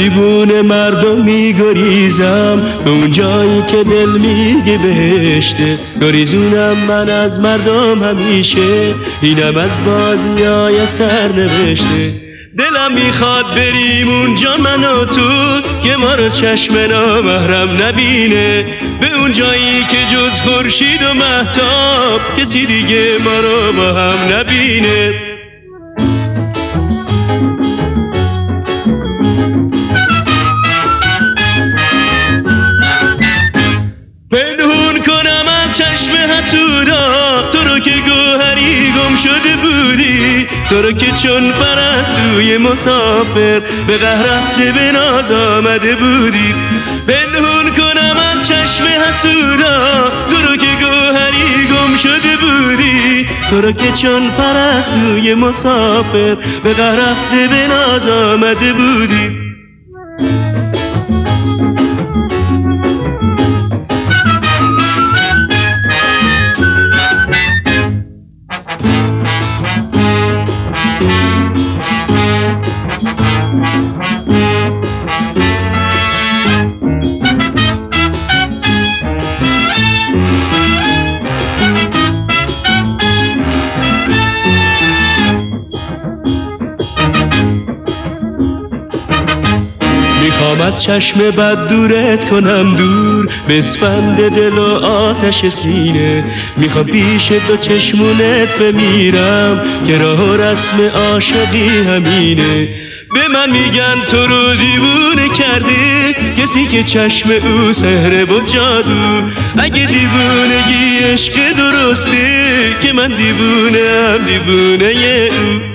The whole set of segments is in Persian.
دیوونه مردم میگریزم به اون جایی که دل میگه بهشته. گریزونم من از مردم همیشه، اینم از بازیای سرنوشته. دلم میخواد بریم اونجا من و تو که ما رو چشم نامحرم نبینه، به اون جایی که جز خورشید و مهتاب کسی دیگه ما رو با هم نبینه. پنهون کنم از چشم حسودا تو رو که گوهری گم شده بودی، تو رو که چون پرستوی مسافر به قهر رفته به ناز آمده بودی. پنهون کنم از چشم حسودا تو رو که گوهری گم شده بودی، تو رو که چون پرستوی مسافر به قهر رفته به ناز آمده بودی. میخوام از چشم بد دورت کنم دور، بسپند دل و آتش سینه. میخوام پیش دو چشمونت بمیرم که راه و رسم عاشقی همینه. به من میگن تو رو دیوونه کرده کسی که چشم او سحر و جادو. اگه دیوونگی عشق درسته که من دیوونه هم دیوونه او.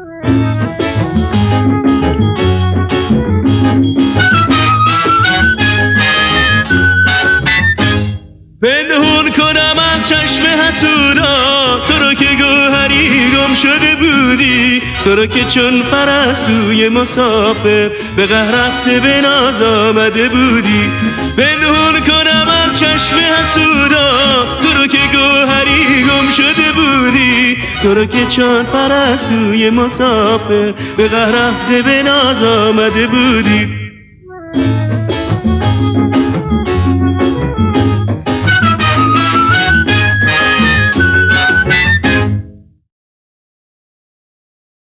پنهون کنم از چشم حسودا تو رو که گوهری گم شده بودی، تو رو که چون پرستوی مسافر به قهر رفته به ناز آمده بودی. پنهون کنم از چشم حسودا تو رو که گوهری گم شده بودی، تو رو که چون پرستوی مسافر به قهر رفته به ناز آمده بودی.